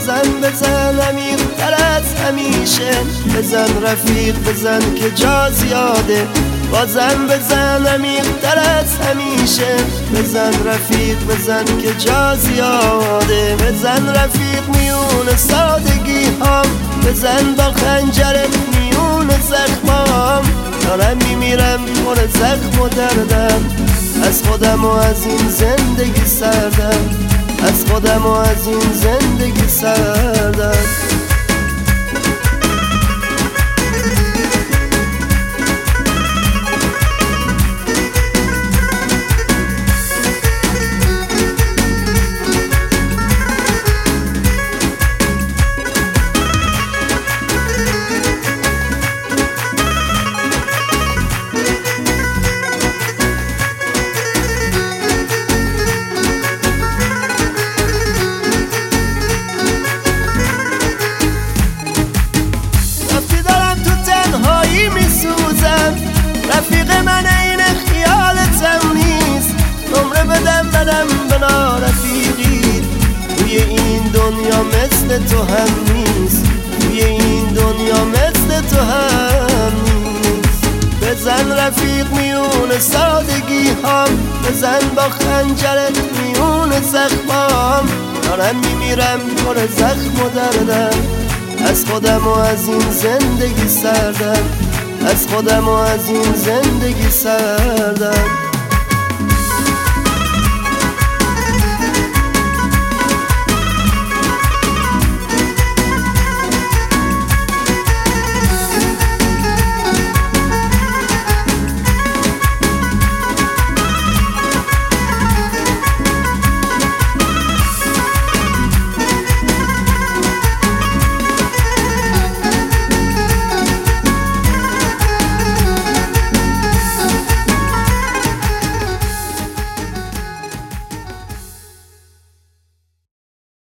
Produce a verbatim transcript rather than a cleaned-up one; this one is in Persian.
بزن بزن عمیق‌تر از همیشه، بزن رفیق بزن که جا زیاده، بازم بزن عمیق‌تر از همیشه، بزن رفیق بزن که جا زیاده، بزن رفیق میون سادگی هام، بزن با خنجرت میون زخمام، دارم میمیرم پر زخم و دردم، از خودم و از این زندگی سردم، از خودم و از این زندگی سردم. رفیق من این خیالتم نیست، نمره بدم بدم بنا رفیقی، توی این دنیا مثل تو هم نیست، توی این دنیا مثل تو هم نیست. بزن رفیق میون سادگی هم، بزن با خنجرت میون زخمام، دارم میمیرم پر زخم و دردم، از خودم و از این زندگی سردم، از خودم و از این زندگی سردم.